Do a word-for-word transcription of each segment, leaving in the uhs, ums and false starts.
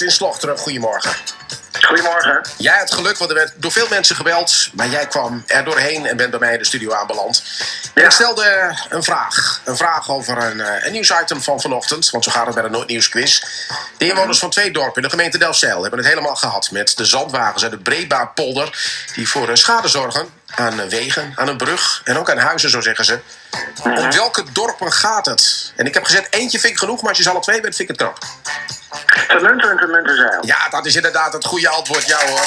in Slochteren. Goedemorgen. Goedemorgen. Jij had geluk, want er werd door veel mensen gebeld. Maar jij kwam er doorheen en bent bij mij in de studio aanbeland. Ja. Ik stelde een vraag. Een vraag over een, uh, een nieuwsitem van vanochtend. Want zo gaat het bij de Nooit Nieuws quiz. De inwoners van twee dorpen in de gemeente Delfzijl hebben het helemaal gehad met de zandwagens uit de Breedbaarpolder. Die voor uh, schade zorgen aan wegen, aan een brug en ook aan huizen, zo zeggen ze. Om welke dorpen gaat het? En ik heb gezegd, eentje vind ik genoeg, maar als je ze alle twee bent, vind ik het knap. Te Munten en te Muntenzeil. Ja, dat is inderdaad het goede antwoord, jou hoor.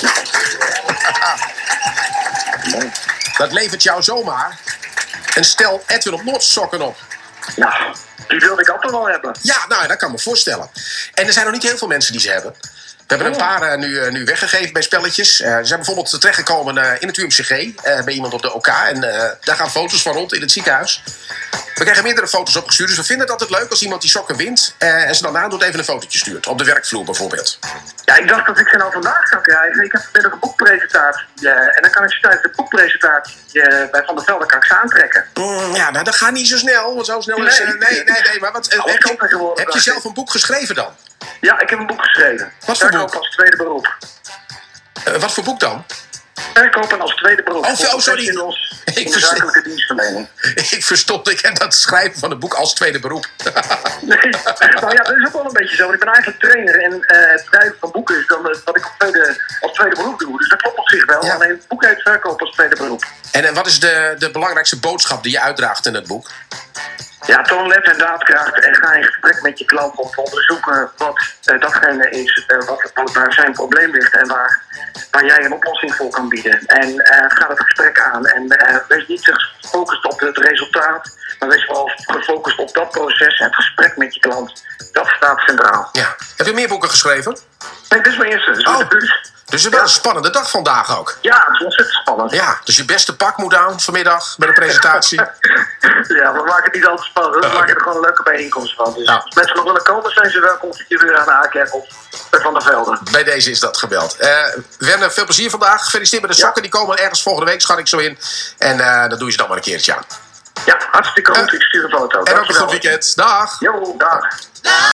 Dat levert jou zomaar een stel Edwin op Noordsokken op. Nou, die wilde ik altijd wel hebben. Ja, nou, dat kan ik me voorstellen. En er zijn nog niet heel veel mensen die ze hebben. We hebben een paar uh, nu, uh, nu weggegeven bij spelletjes. Uh, ze zijn bijvoorbeeld terechtgekomen uh, in het U M C G. Uh, bij iemand op de O K. En uh, daar gaan foto's van rond in het ziekenhuis. We krijgen meerdere foto's opgestuurd. Dus we vinden het altijd leuk als iemand die sokken wint. Uh, en ze dan nadoet even een fotootje stuurt. Op de werkvloer bijvoorbeeld. Ja, ik dacht dat ik ze nou vandaag zou krijgen. Ik heb vanmiddag een boekpresentatie. Uh, en dan kan ik ze tijdens de boekpresentatie uh, bij Van der Velde kan ik ze aantrekken. Mm, ja, nou dat gaat niet zo snel. Want zo snel is... Uh, nee, nee, nee. Maar wat, uh, heb je, heb je zelf een boek geschreven dan? Ja, ik heb een boek geschreven. Wat voor Verkoop boek? als tweede beroep. Uh, wat voor boek dan? Verkopen als tweede beroep. Oh, oh sorry. In de zakelijke dienstverlening. Ik verstond, ik heb dat schrijven van een boek als tweede beroep. Nee, nou ja, dat is ook wel een beetje zo. Ik ben eigenlijk trainer en uh, het schrijven van boeken is dan uh, wat ik op tweede, als tweede beroep doe. Dus dat klopt op zich wel. Ja. Alleen het boek heet Verkoop als tweede beroep. En uh, wat is de, de belangrijkste boodschap die je uitdraagt in het boek? Ja, toon lef en daadkracht en ga in gesprek met je klant om te onderzoeken wat uh, datgene is uh, wat, wat, waar zijn probleem ligt en waar, waar jij een oplossing voor kan bieden. En uh, ga het gesprek aan en uh, wees niet gefocust op het resultaat, maar wees vooral gefocust op dat proces en het gesprek met je klant. Dat staat centraal. Ja. Heb je meer boeken geschreven? Nee, dit is mijn eerste. Dit is Oh. mijn debuut. Dus het is wel een spannende dag vandaag ook. Ja, het is ontzettend spannend. Ja, dus je beste pak moet aan vanmiddag bij de presentatie. Ja, we maken het niet altijd spannend. We Uh, maken okay. er gewoon een leuke bijeenkomst van. Dus Nou. als mensen nog willen komen, zijn ze welkom op je weer aan de A-kerk bij Van der Velde. Bij deze is dat gebeld. Uh, Werner, veel plezier vandaag. Gefeliciteerd met de sokken. Die komen ergens volgende week, schat ik zo in. En uh, dan doe je ze dan maar een keertje aan. Ja, hartstikke goed. Uh, Ik stuur een foto. En ook een goed weekend. Dag. Jo, dag.